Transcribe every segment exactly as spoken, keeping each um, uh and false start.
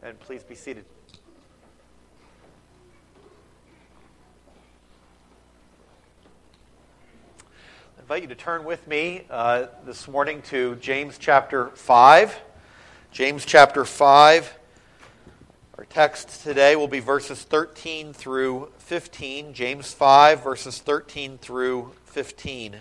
and please be seated. I invite you to turn with me uh, this morning to James chapter five. James chapter five. Our text today will be verses thirteen through fifteen. James five, verses thirteen through fifteen.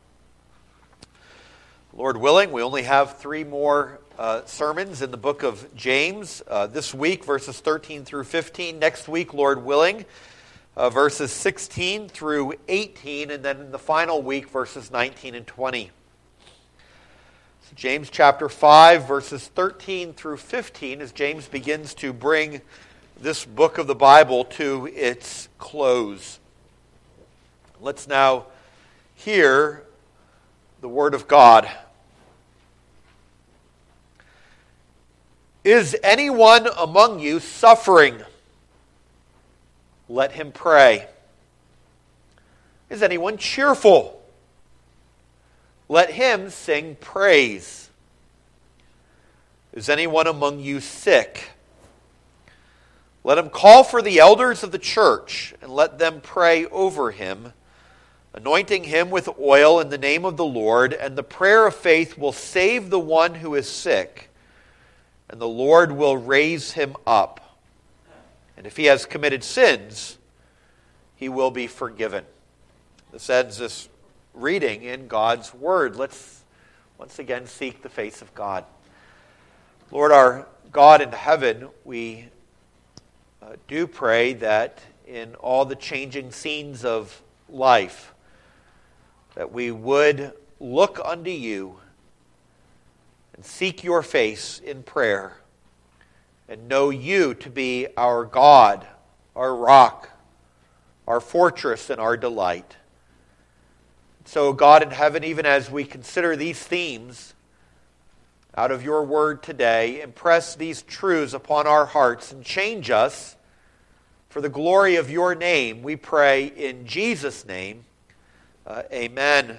Lord willing, we only have three more uh, sermons in the book of James. Uh, this week, verses thirteen through fifteen. Next week, Lord willing, uh, verses sixteen through eighteen. And then in the final week, verses nineteen and twenty. So James chapter five, verses thirteen through fifteen, as James begins to bring this book of the Bible to its close. Let's now hear the Word of God. Is anyone among you suffering? Let him pray. Is anyone cheerful? Let him sing praise. Is anyone among you sick? Let him call for the elders of the church and let them pray over him, anointing him with oil in the name of the Lord, and the prayer of faith will save the one who is sick, and the Lord will raise him up. And if he has committed sins, he will be forgiven. This ends this reading in God's Word. Let's once again seek the face of God. Lord, our God in heaven, we uh, do pray that in all the changing scenes of life, that we would look unto you and seek your face in prayer and know you to be our God, our rock, our fortress, and our delight. So, God in heaven, even as we consider these themes out of your word today, impress these truths upon our hearts and change us for the glory of your name, we pray in Jesus' name. Uh, amen.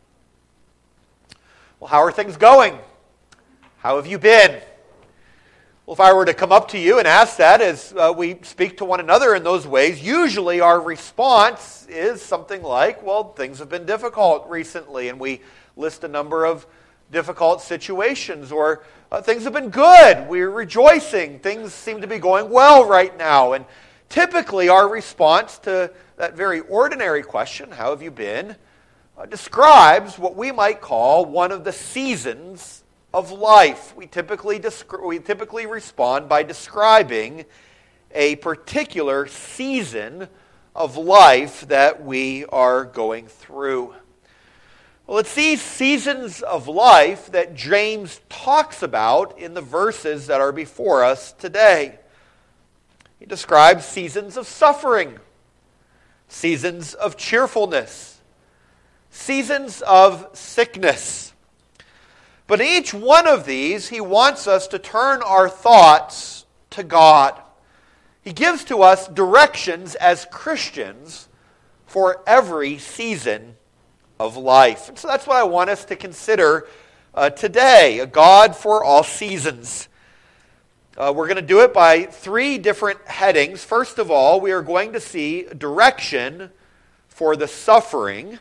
Well, how are things going? How have you been? Well, if I were to come up to you and ask that as uh, we speak to one another in those ways, usually our response is something like, well, things have been difficult recently, and we list a number of difficult situations, or uh, things have been good, we're rejoicing, things seem to be going well right now. And typically our response to that very ordinary question, how have you been, uh, describes what we might call one of the seasons of life. We typically descri- we typically respond by describing a particular season of life that we are going through. Well, it's these seasons of life that James talks about in the verses that are before us today. He describes seasons of suffering, seasons of cheerfulness, seasons of sickness. But in each one of these, he wants us to turn our thoughts to God. He gives to us directions as Christians for every season of life. And so that's what I want us to consider uh, today, a God for all seasons. Uh, we're going to do it by three different headings. First of all, we are going to see direction for the suffering.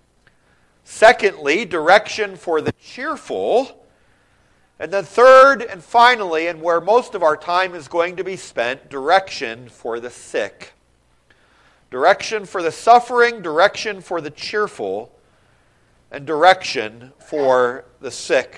Secondly, direction for the cheerful. And then third and finally, and where most of our time is going to be spent, direction for the sick. Direction for the suffering, direction for the cheerful, and direction for the sick.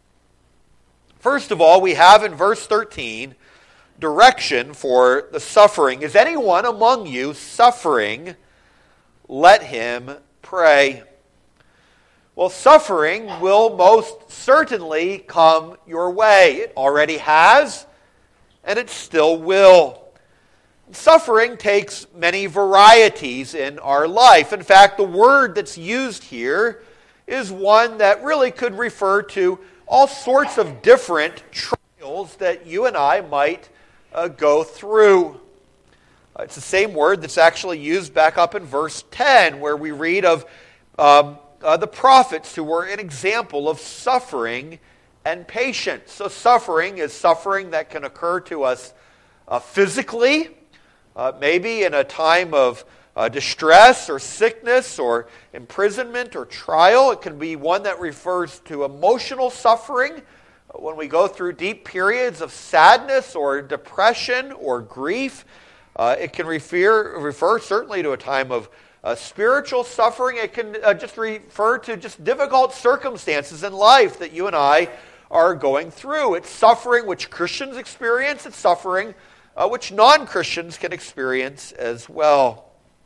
First of all, we have in verse thirteen, direction for the suffering. Is anyone among you suffering? Let him pray. Well, suffering will most certainly come your way. It already has, and it still will. Suffering takes many varieties in our life. In fact, the word that's used here is one that really could refer to all sorts of different trials that you and I might uh, go through. Uh, it's the same word that's actually used back up in verse ten, where we read of um, uh, the prophets who were an example of suffering and patience. So suffering is suffering that can occur to us uh, physically, uh, maybe in a time of uh, distress or sickness or imprisonment or trial. It can be one that refers to emotional suffering when we go through deep periods of sadness or depression or grief. Uh, it can refer, refer certainly to a time of uh, spiritual suffering. It can uh, just refer to just difficult circumstances in life that you and I are going through. It's suffering which Christians experience. It's suffering uh, which non-Christians can experience as well.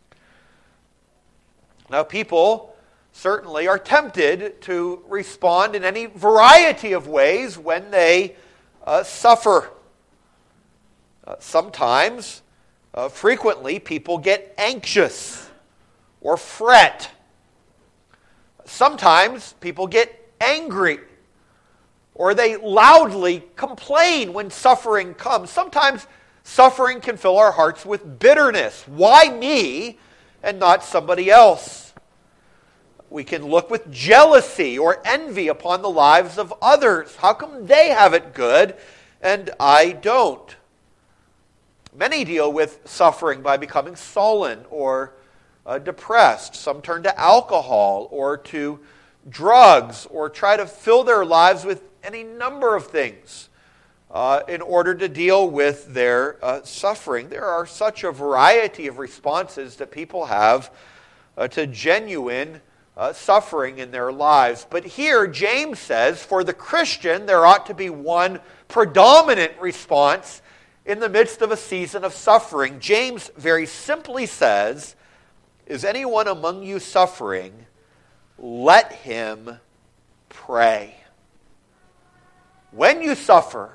Now, people certainly are tempted to respond in any variety of ways when they uh, suffer. Uh, sometimes, uh, frequently, people get anxious or fret. Sometimes people get angry or they loudly complain when suffering comes. Sometimes suffering can fill our hearts with bitterness. Why me and not somebody else? We can look with jealousy or envy upon the lives of others. How come they have it good and I don't? Many deal with suffering by becoming sullen or uh, depressed. Some turn to alcohol or to drugs or try to fill their lives with any number of things uh, in order to deal with their uh, suffering. There are such a variety of responses that people have uh, to genuine uh, suffering in their lives. But here, James says, for the Christian, there ought to be one predominant response in the midst of a season of suffering. James very simply says, is anyone among you suffering? Let him pray. When you suffer,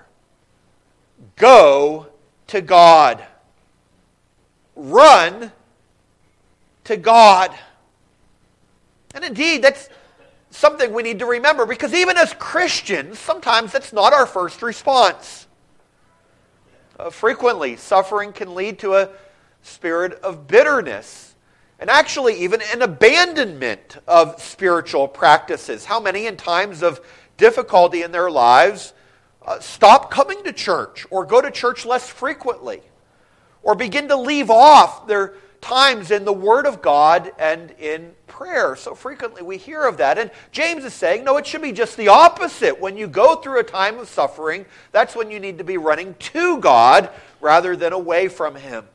go to God. Run to God. And indeed, that's something we need to remember, because even as Christians, sometimes that's not our first response. Uh, frequently, suffering can lead to a spirit of bitterness, and actually even an abandonment of spiritual practices. How many in times of difficulty in their lives uh, stop coming to church or go to church less frequently or begin to leave off their times in the Word of God and in prayer? So frequently we hear of that. And James is saying, no, it should be just the opposite. When you go through a time of suffering, that's when you need to be running to God rather than away from Him.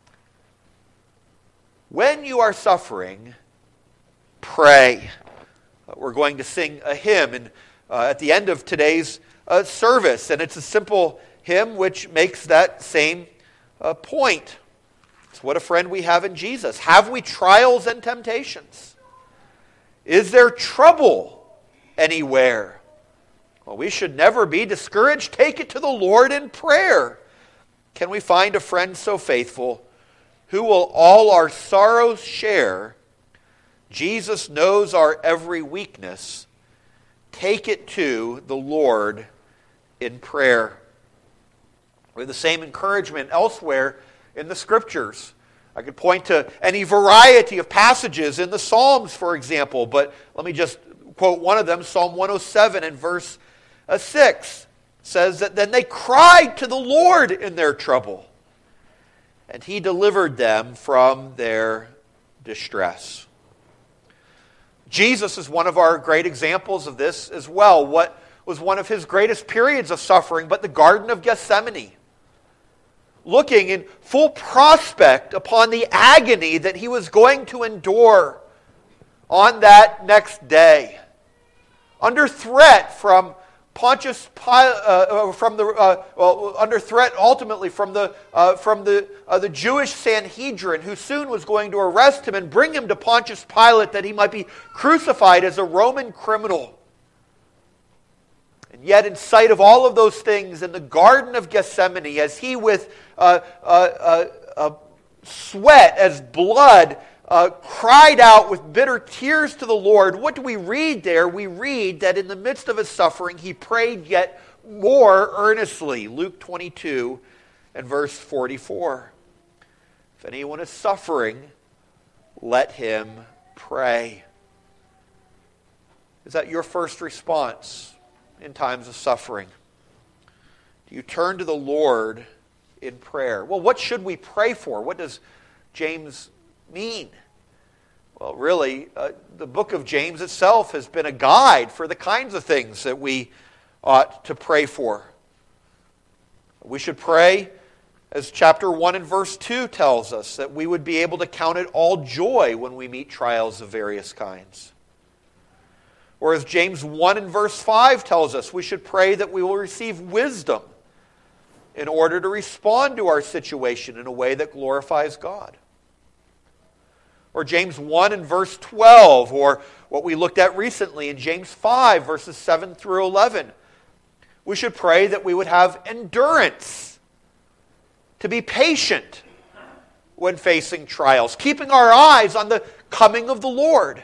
When you are suffering, pray. Uh, we're going to sing a hymn in, uh, at the end of today's uh, service, and it's a simple hymn which makes that same uh, point. It's what a friend we have in Jesus. Have we trials and temptations? Is there trouble anywhere? Well, we should never be discouraged. Take it to the Lord in prayer. Can we find a friend so faithful who will all our sorrows share? Jesus knows our every weakness. Take it to the Lord in prayer. We have the same encouragement elsewhere in the Scriptures. I could point to any variety of passages in the Psalms, for example, but let me just quote one of them. Psalm one oh seven and verse six says that then they cried to the Lord in their trouble, and He delivered them from their distress. Jesus is one of our great examples of this as well. What was one of His greatest periods of suffering but the Garden of Gethsemane? Looking in full prospect upon the agony that He was going to endure on that next day. Under threat from Pontius Pilate, uh, from the uh, well, under threat ultimately from the uh, from the uh, the Jewish Sanhedrin, who soon was going to arrest Him and bring Him to Pontius Pilate that He might be crucified as a Roman criminal. And yet, in sight of all of those things, in the Garden of Gethsemane, as He with uh, uh, uh, uh, sweat as blood Uh, cried out with bitter tears to the Lord, what do we read there? We read that in the midst of His suffering, He prayed yet more earnestly. Luke twenty-two and verse forty-four. If anyone is suffering, let him pray. Is that your first response in times of suffering? Do you turn to the Lord in prayer? Well, what should we pray for? What does James mean? Well, really, uh, the book of James itself has been a guide for the kinds of things that we ought to pray for. We should pray, as chapter one and verse two tells us, that we would be able to count it all joy when we meet trials of various kinds. Or as James one and verse five tells us, we should pray that we will receive wisdom in order to respond to our situation in a way that glorifies God. Or James one and verse twelve, or what we looked at recently in James five, verses seven through eleven. We should pray that we would have endurance, to be patient when facing trials, keeping our eyes on the coming of the Lord.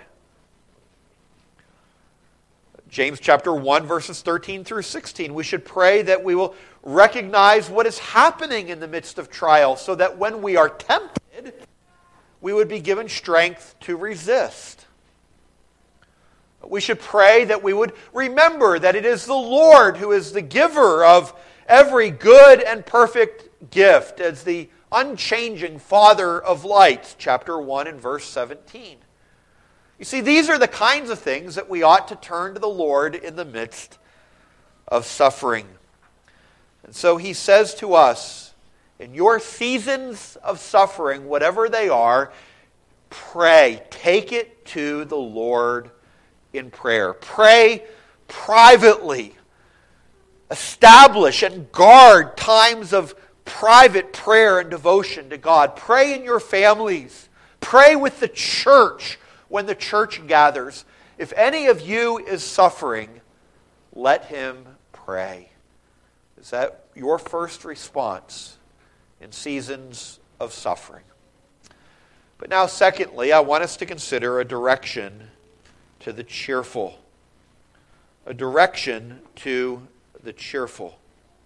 James chapter one, verses thirteen through sixteen, we should pray that we will recognize what is happening in the midst of trial, so that when we are tempted, we would be given strength to resist. We should pray that we would remember that it is the Lord who is the giver of every good and perfect gift, as the unchanging Father of lights, chapter one and verse seventeen. You see, these are the kinds of things that we ought to turn to the Lord in the midst of suffering. And so he says to us, in your seasons of suffering, whatever they are, pray. Take it to the Lord in prayer. Pray privately. Establish and guard times of private prayer and devotion to God. Pray in your families. Pray with the church when the church gathers. If any of you is suffering, let him pray. Is that your first response in seasons of suffering? But now, secondly, I want us to consider a direction to the cheerful. A direction to the cheerful.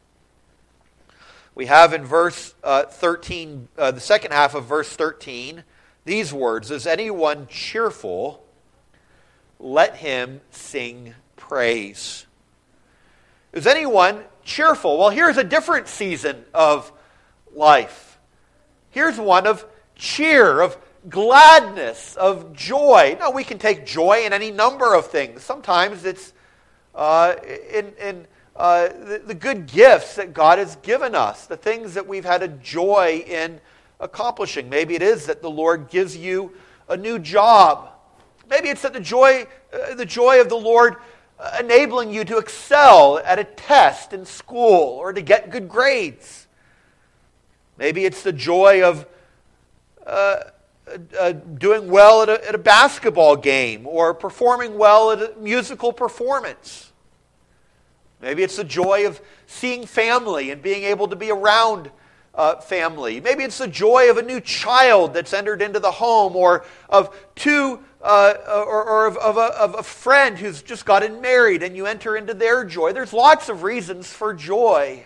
We have in verse uh, thirteen, uh, the second half of verse thirteen, these words, is anyone cheerful? Let him sing praise. Is anyone cheerful? Well, here's a different season of life. Here's one of cheer, of gladness, of joy. Now, we can take joy in any number of things. Sometimes it's uh, in, in uh, the, the good gifts that God has given us, the things that we've had a joy in accomplishing. Maybe it is that the Lord gives you a new job. Maybe it's that the joy, uh, the joy of the Lord uh, enabling you to excel at a test in school or to get good grades. Maybe it's the joy of uh, uh, doing well at a, at a basketball game or performing well at a musical performance. Maybe it's the joy of seeing family and being able to be around uh, family. Maybe it's the joy of a new child that's entered into the home, or of two, uh, or, or of, of, a, of a friend who's just gotten married and you enter into their joy. There's lots of reasons for joy.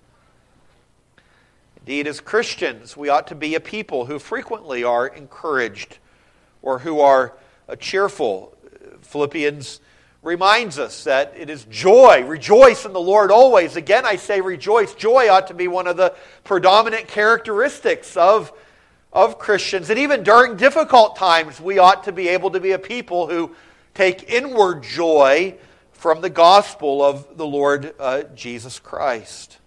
Indeed, as Christians, we ought to be a people who frequently are encouraged or who are uh, cheerful. Philippians reminds us that it is joy. Rejoice in the Lord always. Again, I say rejoice. Joy ought to be one of the predominant characteristics of, of Christians. And even during difficult times, we ought to be able to be a people who take inward joy from the gospel of the Lord uh, Jesus Christ.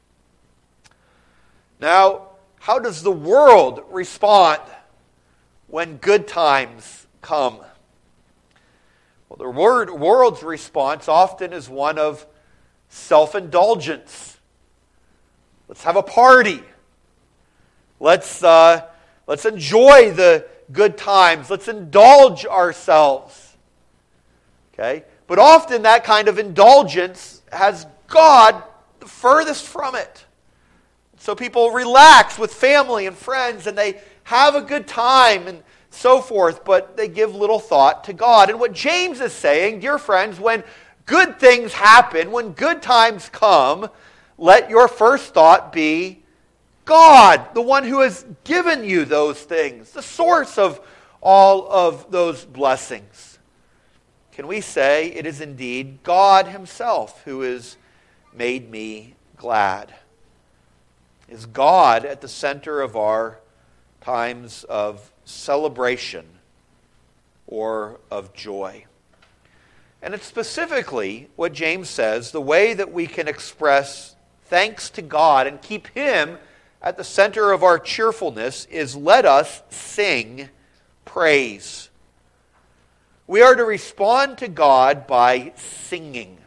Now, how does the world respond when good times come? Well, the word, world's response often is one of self-indulgence. Let's have a party. Let's, uh, let's enjoy the good times. Let's indulge ourselves. Okay? But often that kind of indulgence has God the furthest from it. So people relax with family and friends and they have a good time and so forth, but they give little thought to God. And what James is saying, dear friends, when good things happen, when good times come, let your first thought be God, the one who has given you those things, the source of all of those blessings. can we say it is indeed God himself who has made me glad? Is God at the center of our times of celebration or of joy? And it's specifically what James says, the way that we can express thanks to God and keep him at the center of our cheerfulness is let us sing praise. We are to respond to God by singing.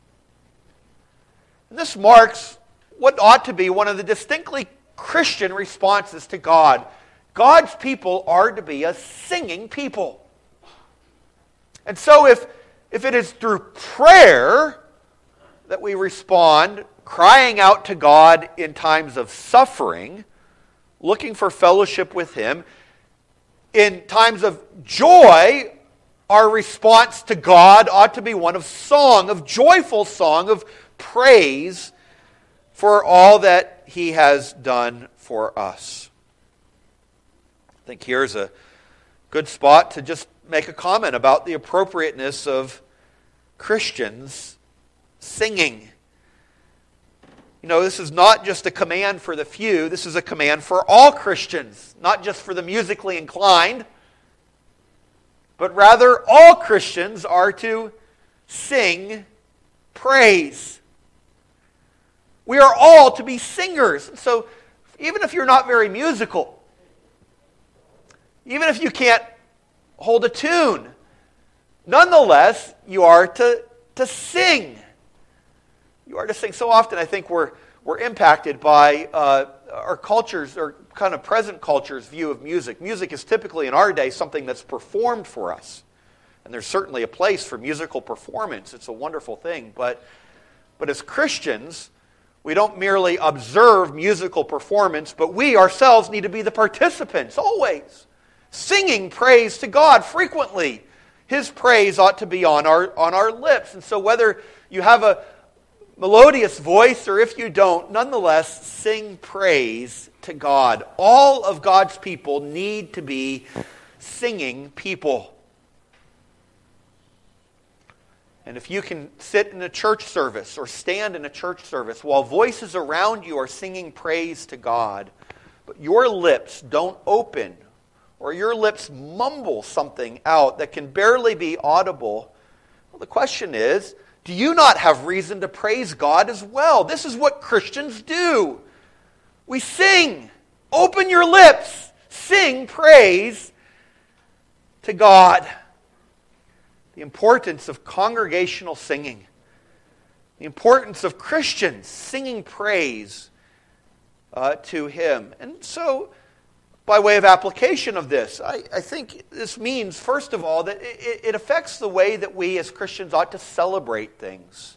And this marks what ought to be one of the distinctly Christian responses to God. God's people are to be a singing people. And so if, if it is through prayer that we respond, crying out to God in times of suffering, looking for fellowship with him, in times of joy, our response to God ought to be one of song, of joyful song, of praise for all that he has done for us. I think here's a good spot to just make a comment about the appropriateness of Christians singing. You know, this is not just a command for the few, this is a command for all Christians, not just for the musically inclined, but rather all Christians are to sing praise. We are all to be singers. So even if you're not very musical, even if you can't hold a tune, nonetheless, you are to, to sing. You are to sing. So often I think we're, we're impacted by uh, our culture's, or kind of present culture's view of music. Music is typically in our day something that's performed for us. And there's certainly a place for musical performance. It's a wonderful thing. But, but as Christians, we don't merely observe musical performance, but we ourselves need to be the participants, always. Singing praise to God frequently. His praise ought to be on our, on our lips. And so whether you have a melodious voice or if you don't, nonetheless, sing praise to God. All of God's people need to be singing people. And if you can sit in a church service or stand in a church service while voices around you are singing praise to God, but your lips don't open or your lips mumble something out that can barely be audible, well, the question is, do you not have reason to praise God as well? This is what Christians do. We sing. Open your lips. Sing praise to God. The importance of congregational singing. The importance of Christians singing praise uh, to him. And so, by way of application of this, I, I think this means, first of all, that it, it affects the way that we as Christians ought to celebrate things.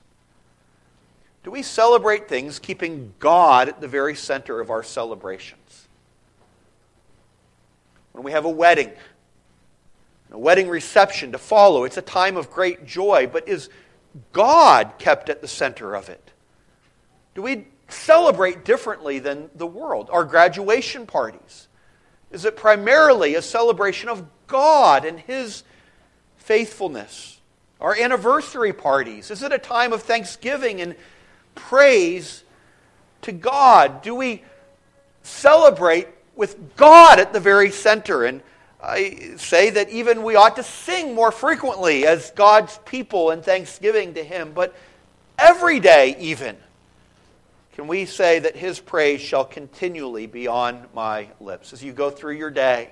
Do we celebrate things keeping God at the very center of our celebrations? When we have a wedding, a wedding reception to follow, it's a time of great joy, but is God kept at the center of it? Do we celebrate differently than the world? Our graduation parties, is it primarily a celebration of God and his faithfulness? Our anniversary parties, is it a time of thanksgiving and praise to God? Do we celebrate with God at the very center? And I say that even we ought to sing more frequently as God's people in thanksgiving to him. But every day even, can we say that his praise shall continually be on my lips? As you go through your day,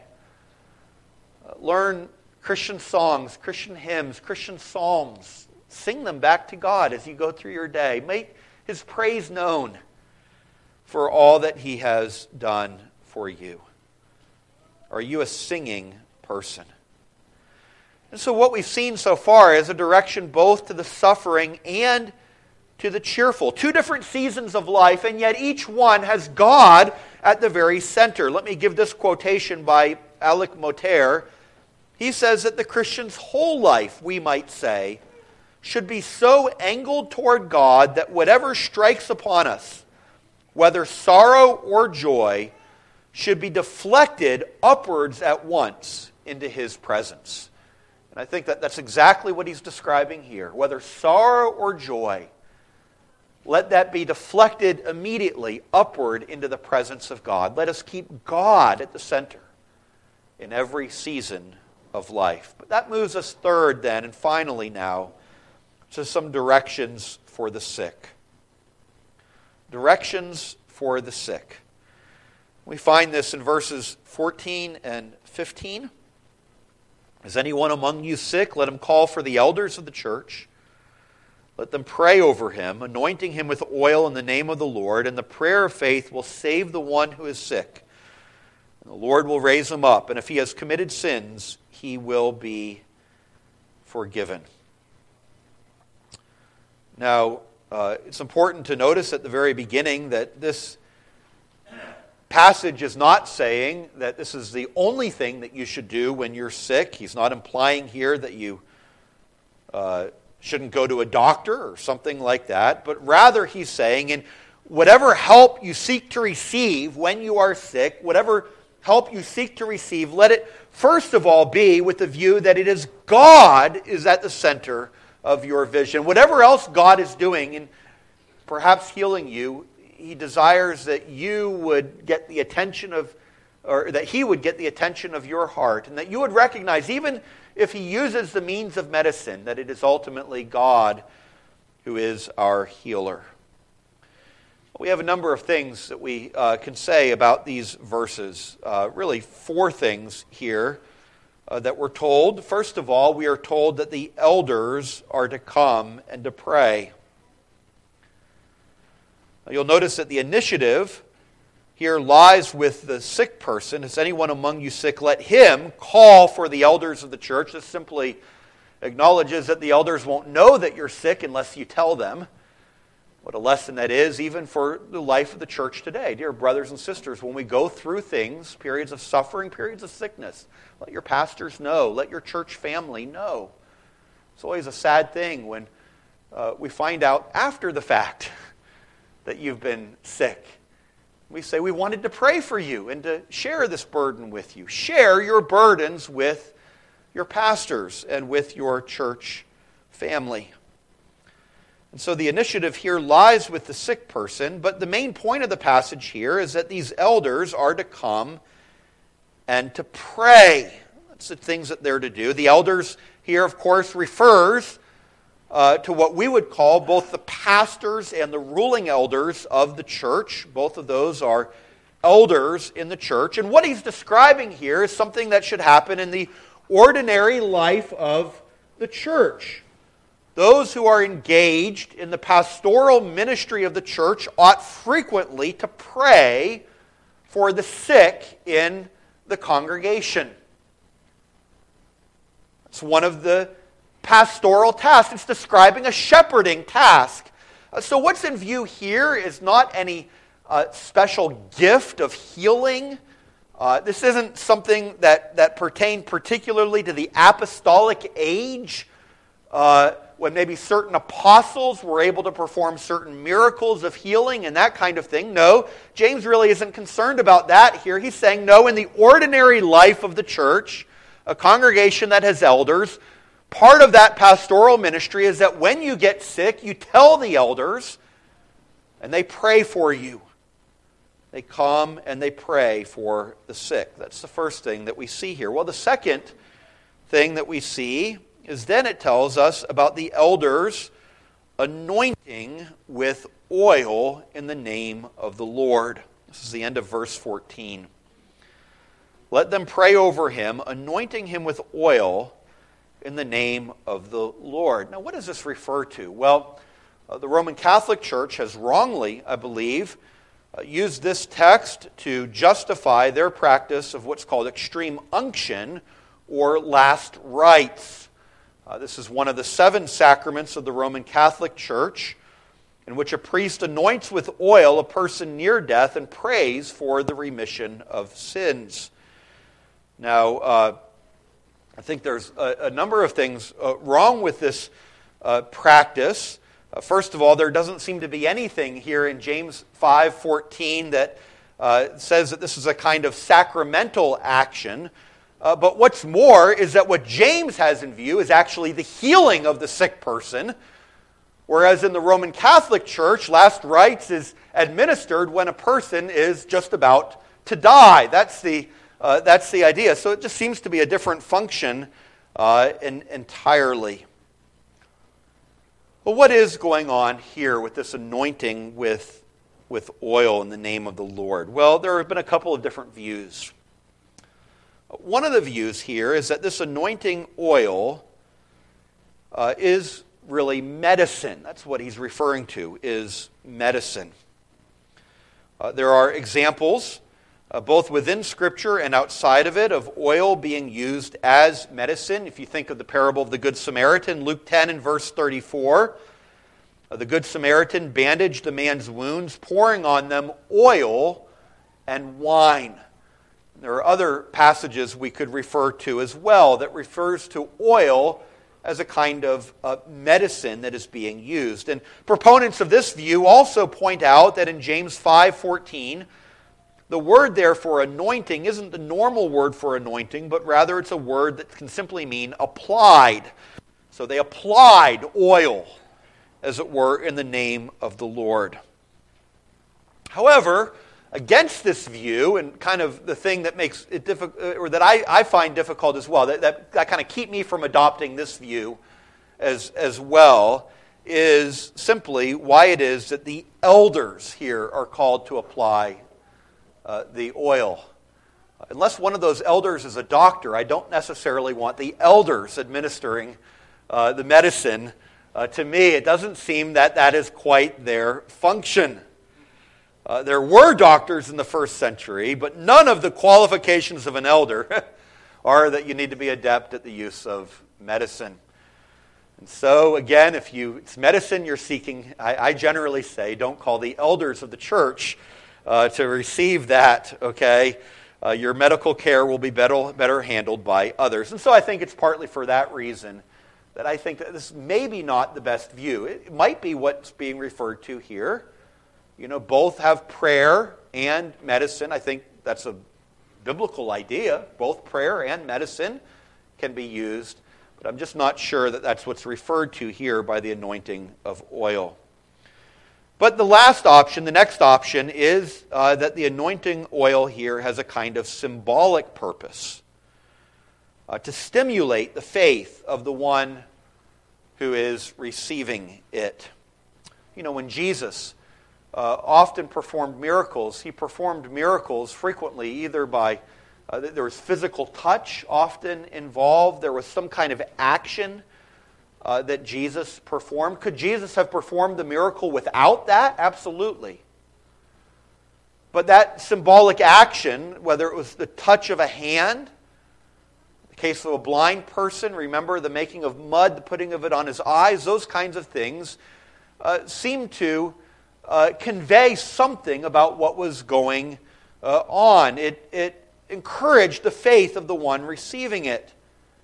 uh, learn Christian songs, Christian hymns, Christian psalms. Sing them back to God as you go through your day. Make his praise known for all that he has done for you. Are you a singing person? And so what we've seen so far is a direction both to the suffering and to the cheerful. Two different seasons of life, and yet each one has God at the very center. Let me give this quotation by Alec Moter. He says that the Christian's whole life, we might say, should be so angled toward God that whatever strikes upon us, whether sorrow or joy, should be deflected upwards at once into his presence. And I think that that's exactly what he's describing here. Whether sorrow or joy, let that be deflected immediately upward into the presence of God. Let us keep God at the center in every season of life. But that moves us third then, and finally now, to some directions for the sick. Directions for the sick. We find this in verses fourteen and fifteen. Is anyone among you sick? Let him call for the elders of the church. Let them pray over him, anointing him with oil in the name of the Lord, and the prayer of faith will save the one who is sick. And the Lord will raise him up, and if he has committed sins, he will be forgiven. Now, uh, it's important to notice at the very beginning that this passage is not saying that this is the only thing that you should do when you're sick. He's not implying here that you uh, shouldn't go to a doctor or something like that, but rather he's saying, in whatever help you seek to receive when you are sick, whatever help you seek to receive, let it first of all be with the view that it is God is at the center of your vision. Whatever else God is doing in perhaps healing you, he desires that you would get the attention of, or that he would get the attention of your heart, and that you would recognize, even if he uses the means of medicine, that it is ultimately God who is our healer. We have a number of things that we uh, can say about these verses. Uh, really, four things here uh, that we're told. First of all, we are told that the elders are to come and to pray. You'll notice that the initiative here lies with the sick person. Is anyone among you sick? Let him call for the elders of the church. This simply acknowledges that the elders won't know that you're sick unless you tell them. What a lesson that is, even for the life of the church today. Dear brothers and sisters, when we go through things, periods of suffering, periods of sickness, let your pastors know. Let your church family know. It's always a sad thing when uh, we find out after the fact that you've been sick. We say, we wanted to pray for you and to share this burden with you. Share your burdens with your pastors and with your church family. And so the initiative here lies with the sick person, but the main point of the passage here is that these elders are to come and to pray. That's the things that they're to do. The elders here, of course, refers Uh, to what we would call both the pastors and the ruling elders of the church. Both of those are elders in the church. And what he's describing here is something that should happen in the ordinary life of the church. Those who are engaged in the pastoral ministry of the church ought frequently to pray for the sick in the congregation. It's one of the pastoral task. It's describing a shepherding task. Uh, so what's in view here is not any uh, special gift of healing. Uh, this isn't something that, that pertained particularly to the apostolic age, uh, when maybe certain apostles were able to perform certain miracles of healing and that kind of thing. No, James really isn't concerned about that here. He's saying, no, in the ordinary life of the church, a congregation that has elders, part of that pastoral ministry is that when you get sick, you tell the elders, and they pray for you. They come and they pray for the sick. That's the first thing that we see here. Well, the second thing that we see is then it tells us about the elders anointing with oil in the name of the Lord. This is the end of verse fourteen. Let them pray over him, anointing him with oil in the name of the Lord. Now, what does this refer to? Well, uh, the Roman Catholic Church has wrongly, I believe, uh, used this text to justify their practice of what's called extreme unction or last rites. Uh, this is one of the seven sacraments of the Roman Catholic Church, in which a priest anoints with oil a person near death and prays for the remission of sins. Now, uh, I think there's a, a number of things uh, wrong with this uh, practice. Uh, first of all, there doesn't seem to be anything here in James five fourteen that uh, says that this is a kind of sacramental action. Uh, but what's more is that what James has in view is actually the healing of the sick person, whereas in the Roman Catholic Church, last rites is administered when a person is just about to die. That's the, uh, that's the idea. So it just seems to be a different function uh, in, entirely. Well, what is going on here with this anointing with, with oil in the name of the Lord? Well, there have been a couple of different views. One of the views here is that this anointing oil uh, is really medicine. That's what he's referring to, is medicine. Uh, there are examples, uh, both within Scripture and outside of it, of oil being used as medicine. If you think of the parable of the Good Samaritan, Luke ten and verse thirty-four, uh, the Good Samaritan bandaged the man's wounds, pouring on them oil and wine. There are other passages we could refer to as well that refers to oil as a kind of uh, medicine that is being used. And proponents of this view also point out that in James five fourteen, the word there for anointing isn't the normal word for anointing, but rather it's a word that can simply mean applied. So they applied oil, as it were, in the name of the Lord. However, against this view, and kind of the thing that makes it difficult, or that I, I find difficult as well, that, that, that kind of keep me from adopting this view as, as well, is simply why it is that the elders here are called to apply uh, the oil. Unless one of those elders is a doctor, I don't necessarily want the elders administering uh, the medicine. Uh, to me, it doesn't seem that that is quite their function. Uh, there were doctors in the first century, but none of the qualifications of an elder are that you need to be adept at the use of medicine. And so, again, if you it's medicine you're seeking, I, I generally say don't call the elders of the church uh, to receive that, okay? Uh, your medical care will be better, better handled by others. And so I think it's partly for that reason that I think that this is maybe not the best view. It might be what's being referred to here. You know, both have prayer and medicine. I think that's a biblical idea. Both prayer and medicine can be used. But I'm just not sure that that's what's referred to here by the anointing of oil. But the last option, the next option, is uh, that the anointing oil here has a kind of symbolic purpose. Uh, to stimulate the faith of the one who is receiving it. You know, when Jesus Uh, often performed miracles. He performed miracles frequently either by, uh, there was physical touch often involved. There was some kind of action uh, that Jesus performed. Could Jesus have performed the miracle without that? Absolutely. But that symbolic action, whether it was the touch of a hand, in the case of a blind person, remember the making of mud, the putting of it on his eyes, those kinds of things uh, seem to Uh, convey something about what was going uh, on. It, it encouraged the faith of the one receiving it.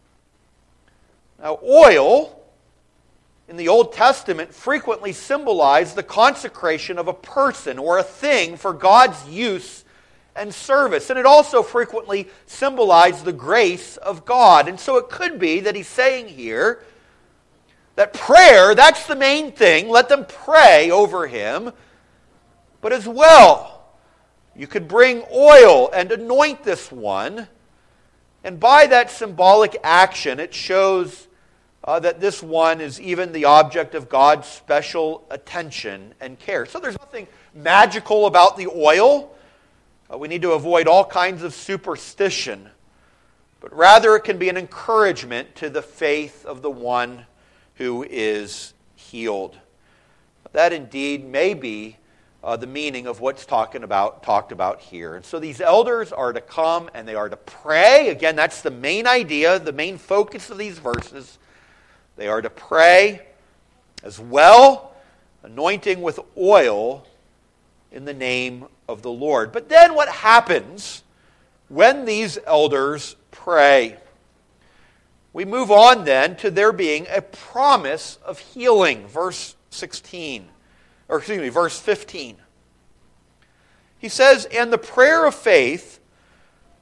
Now, oil in the Old Testament frequently symbolized the consecration of a person or a thing for God's use and service. And it also frequently symbolized the grace of God. And so it could be that he's saying here that prayer, that's the main thing. Let them pray over him. But as well, you could bring oil and anoint this one. And by that symbolic action, it shows uh, that this one is even the object of God's special attention and care. So there's nothing magical about the oil. Uh, we need to avoid all kinds of superstition. But rather, it can be an encouragement to the faith of the one who is healed. That indeed may be uh, the meaning of what's talking about, talked about here. And so these elders are to come and they are to pray. Again, that's the main idea, the main focus of these verses. They are to pray as well, anointing with oil in the name of the Lord. But then what happens when these elders pray? We move on then to there being a promise of healing. Verse sixteen, or excuse me, verse fifteen. He says, "And the prayer of faith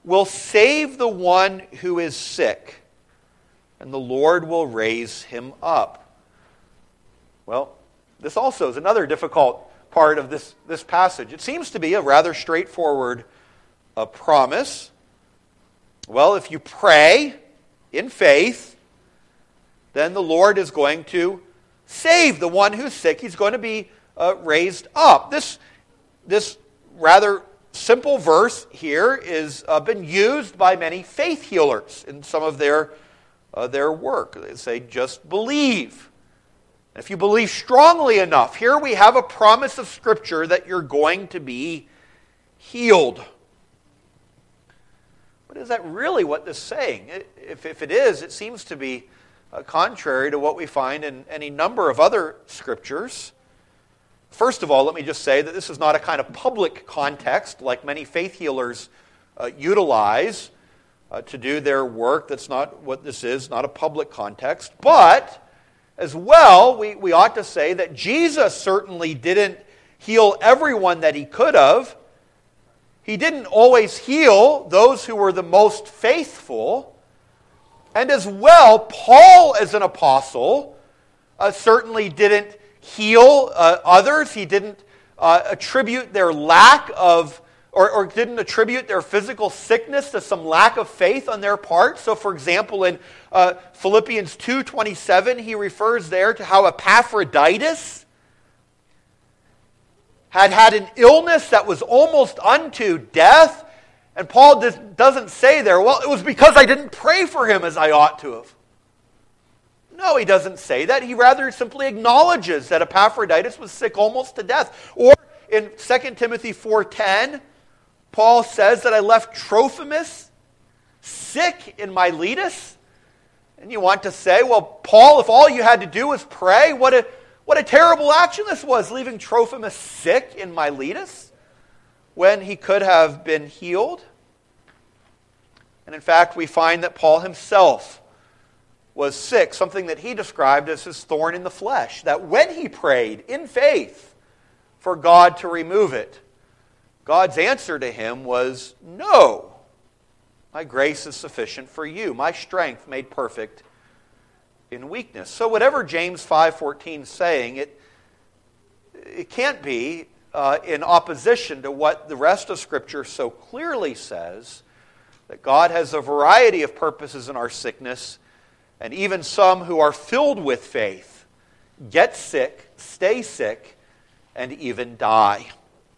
will save the one who is sick, and the Lord will raise him up. Well, this also is another difficult part of this, this passage. It seems to be a rather straightforward uh, promise. Well, if you pray in faith, then the Lord is going to save the one who's sick. He's going to be uh, raised up. This, this rather simple verse here has uh, been used by many faith healers in some of their, uh, their work. They say, just believe. If you believe strongly enough, here we have a promise of Scripture that you're going to be healed. But is that really what this is saying? If, if it is, it seems to be uh, contrary to what we find in any number of other Scriptures. First of all, let me just say that this is not a kind of public context like many faith healers uh, utilize uh, to do their work. That's not what this is, not a public context. But as well, we, we ought to say that Jesus certainly didn't heal everyone that he could have. He didn't always heal those who were the most faithful. And as well, Paul as an apostle uh, certainly didn't heal uh, others. He didn't uh, attribute their lack of, or, or didn't attribute their physical sickness to some lack of faith on their part. So for example, in uh, Philippians two twenty-seven, he refers there to how Epaphroditus had had an illness that was almost unto death. And Paul does, doesn't say there, well, it was because I didn't pray for him as I ought to have. No, he doesn't say that. He rather simply acknowledges that Epaphroditus was sick almost to death. Or in Second Timothy four ten, Paul says that I left Trophimus sick in Miletus. And you want to say, well, Paul, if all you had to do was pray, what a, what a terrible action this was, leaving Trophimus sick in Miletus when he could have been healed. And in fact, we find that Paul himself was sick, something that he described as his thorn in the flesh, that when he prayed in faith for God to remove it, God's answer to him was, no, my grace is sufficient for you, my strength made perfect in weakness. So whatever James five fourteen is saying, it, it can't be uh, in opposition to what the rest of Scripture so clearly says, that God has a variety of purposes in our sickness, and even some who are filled with faith get sick, stay sick, and even die.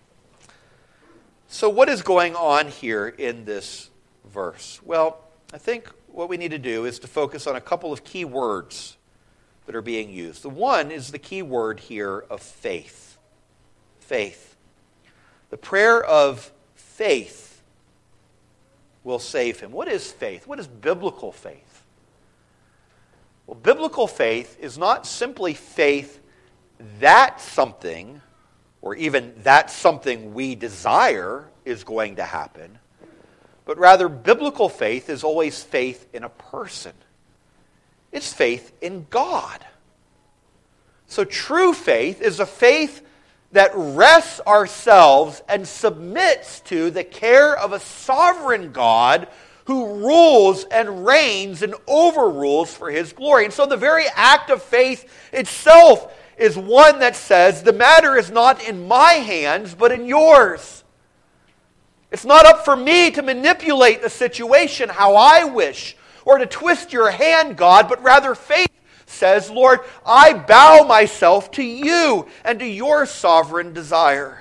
So what is going on here in this verse? Well, I think what we need to do is to focus on a couple of key words that are being used. The one is the key word here of faith. Faith. The prayer of faith will save him. What is faith? What is biblical faith? Well, biblical faith is not simply faith that something, or even that something we desire is going to happen, but rather biblical faith is always faith in a person. It's faith in God. So true faith is a faith that rests ourselves and submits to the care of a sovereign God who rules and reigns and overrules for his glory. And so the very act of faith itself is one that says, the matter is not in my hands, but in yours. It's not up for me to manipulate the situation how I wish, or to twist your hand, God, but rather faith says, Lord, I bow myself to you and to your sovereign desire.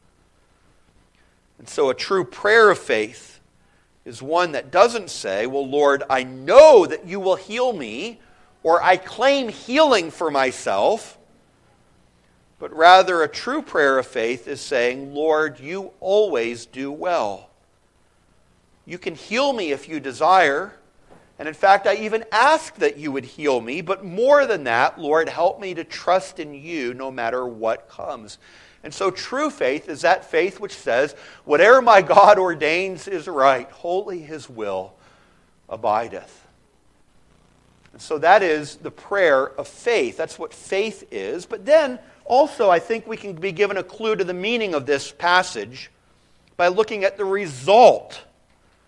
And so a true prayer of faith is one that doesn't say, well, Lord, I know that you will heal me, or I claim healing for myself. But rather, a true prayer of faith is saying, Lord, you always do well. You can heal me if you desire. And in fact, I even ask that you would heal me. But more than that, Lord, help me to trust in you no matter what comes. And so true faith is that faith which says, whatever my God ordains is right, wholly his will abideth. And so that is the prayer of faith. That's what faith is. But then, also, I think we can be given a clue to the meaning of this passage by looking at the result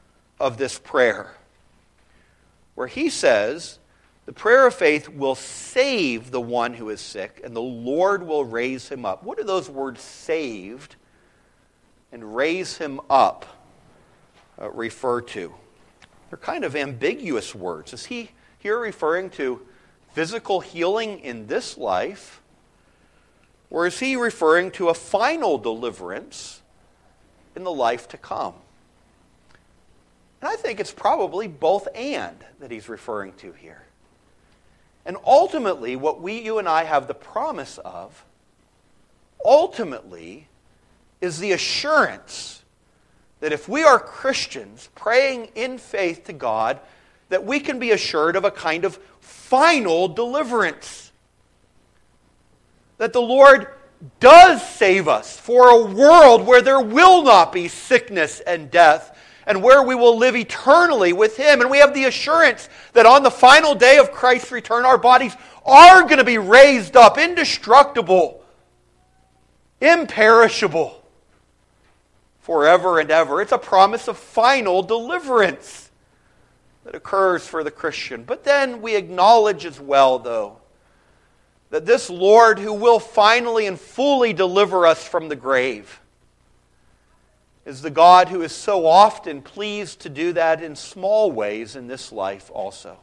of this prayer, where he says, the prayer of faith will save the one who is sick, and the Lord will raise him up. What do those words saved and raise him up uh, refer to? They're kind of ambiguous words. Is he here referring to physical healing in this life, or is he referring to a final deliverance in the life to come? And I think it's probably both and that he's referring to here. And ultimately, what we, you and I have the promise of, ultimately, is the assurance that if we are Christians praying in faith to God, that we can be assured of a kind of final deliverance. That the Lord does save us for a world where there will not be sickness and death, and where we will live eternally with Him. And we have the assurance that on the final day of Christ's return, our bodies are going to be raised up, indestructible, imperishable, forever and ever. It's a promise of final deliverance that occurs for the Christian. But then we acknowledge as well, though, that this Lord who will finally and fully deliver us from the grave is the God who is so often pleased to do that in small ways in this life also.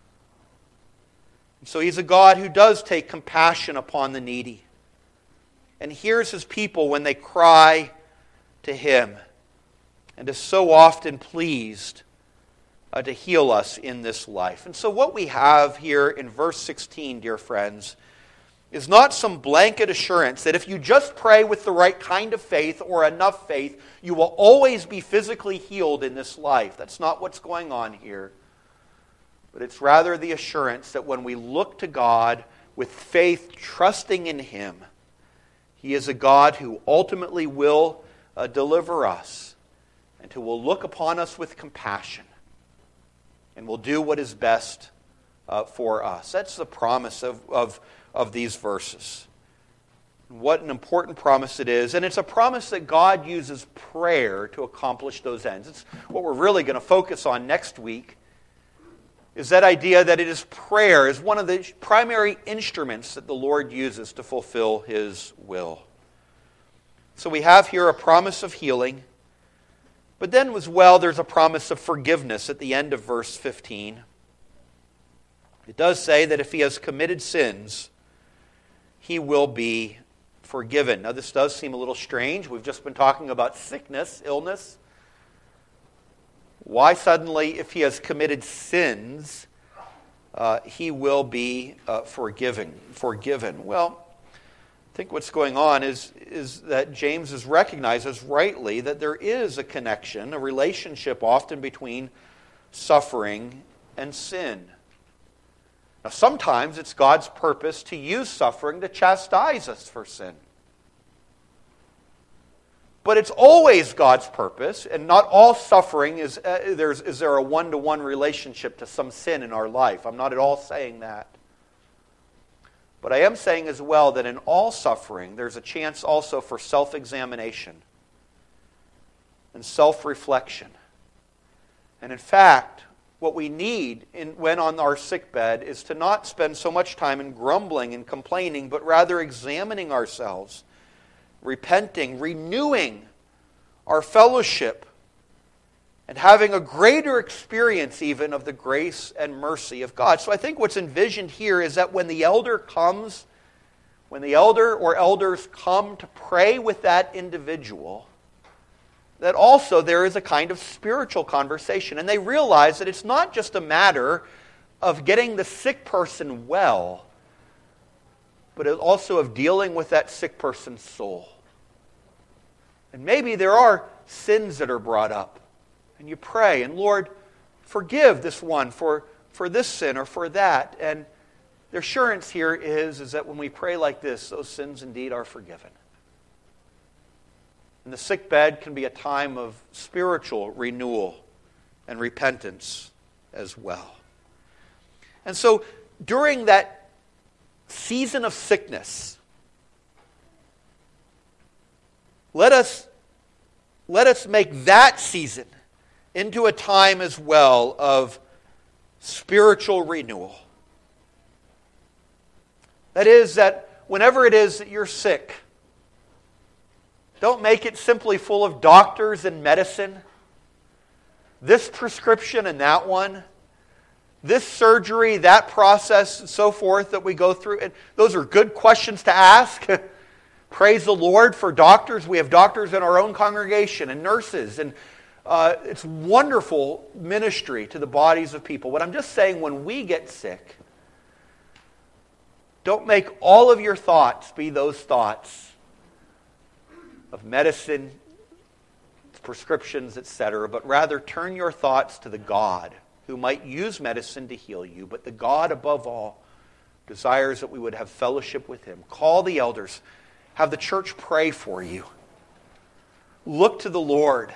And so He's a God who does take compassion upon the needy and hears His people when they cry to Him, and is so often pleased uh, to heal us in this life. And so what we have here in verse sixteen, dear friends, is not some blanket assurance that if you just pray with the right kind of faith or enough faith, you will always be physically healed in this life. That's not what's going on here. But it's rather the assurance that when we look to God with faith, trusting in Him, He is a God who ultimately will uh, deliver us and who will look upon us with compassion and will do what is best uh, for us. That's the promise of, of of these verses. What an important promise it is. And it's a promise that God uses prayer to accomplish those ends. It's what we're really going to focus on next week, is that idea that it is prayer is one of the primary instruments that the Lord uses to fulfill His will. So we have here a promise of healing, but then as well there's a promise of forgiveness at the end of verse fifteen. It does say that if he has committed sins, he will be forgiven. Now, this does seem a little strange. We've just been talking about sickness, illness. Why suddenly, if he has committed sins, uh, he will be uh, forgiven? Forgiven. Well, I think what's going on is, is that James is recognizes rightly that there is a connection, a relationship often between suffering and sin. Now, sometimes it's God's purpose to use suffering to chastise us for sin. But it's always God's purpose, and not all suffering is, uh, there's, is there a one-to-one relationship to some sin in our life. I'm not at all saying that. But I am saying as well that in all suffering, there's a chance also for self-examination and self-reflection. And in fact, what we need in, when on our sickbed is to not spend so much time in grumbling and complaining, but rather examining ourselves, repenting, renewing our fellowship, and having a greater experience even of the grace and mercy of God. So I think what's envisioned here is that when the elder comes, when the elder or elders come to pray with that individual, that also there is a kind of spiritual conversation. And they realize that it's not just a matter of getting the sick person well, but also of dealing with that sick person's soul. And maybe there are sins that are brought up. And you pray, and Lord, forgive this one for, for this sin or for that. And the assurance here is, is that when we pray like this, those sins indeed are forgiven. And the sickbed can be a time of spiritual renewal and repentance as well. And so during that season of sickness, let us, let us make that season into a time as well of spiritual renewal. That is, that whenever it is that you're sick, don't make it simply full of doctors and medicine. This prescription and that one. This surgery, that process, and so forth that we go through. And those are good questions to ask. Praise the Lord for doctors. We have doctors in our own congregation and nurses. And uh, it's wonderful ministry to the bodies of people. What I'm just saying, when we get sick, don't make all of your thoughts be those thoughts of medicine, prescriptions, et cetera, but rather turn your thoughts to the God who might use medicine to heal you, but the God above all desires that we would have fellowship with Him. Call the elders. Have the church pray for you. Look to the Lord.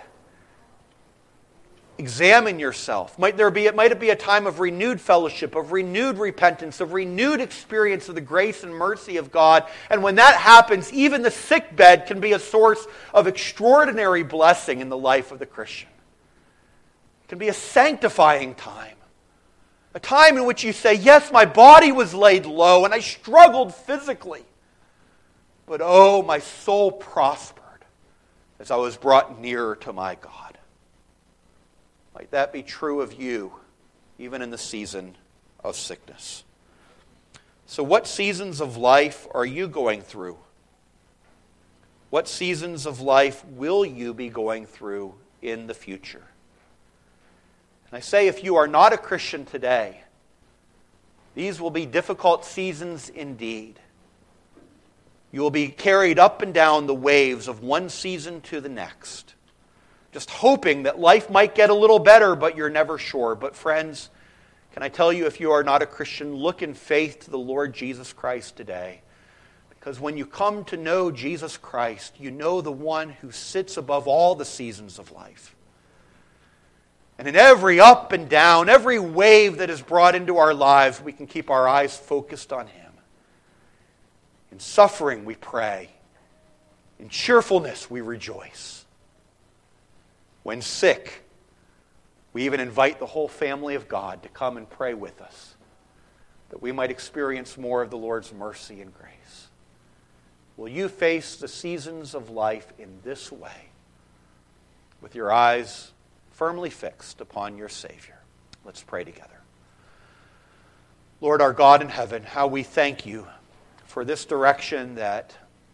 Examine yourself. Might there be, it might it be a time of renewed fellowship, of renewed repentance, of renewed experience of the grace and mercy of God. And when that happens, even the sick bed can be a source of extraordinary blessing in the life of the Christian. It can be a sanctifying time. A time in which you say, yes, my body was laid low and I struggled physically. But oh, my soul prospered as I was brought nearer to my God. Might that be true of you, even in the season of sickness. So what seasons of life are you going through? What seasons of life will you be going through in the future? And I say, if you are not a Christian today, these will be difficult seasons indeed. You will be carried up and down the waves of one season to the next, just hoping that life might get a little better, but you're never sure. But friends, can I tell you, if you are not a Christian, look in faith to the Lord Jesus Christ today. Because when you come to know Jesus Christ, you know the one who sits above all the seasons of life. And in every up and down, every wave that is brought into our lives, we can keep our eyes focused on Him. In suffering, we pray. In cheerfulness, we rejoice. When sick, we even invite the whole family of God to come and pray with us, that we might experience more of the Lord's mercy and grace. Will you face the seasons of life in this way, with your eyes firmly fixed upon your Savior? Let's pray together. Lord, our God in heaven, how we thank you for this direction that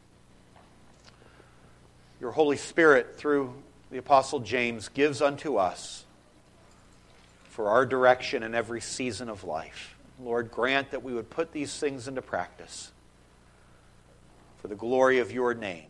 your Holy Spirit, through the Apostle James, gives unto us for our direction in every season of life. Lord, grant that we would put these things into practice for the glory of your name.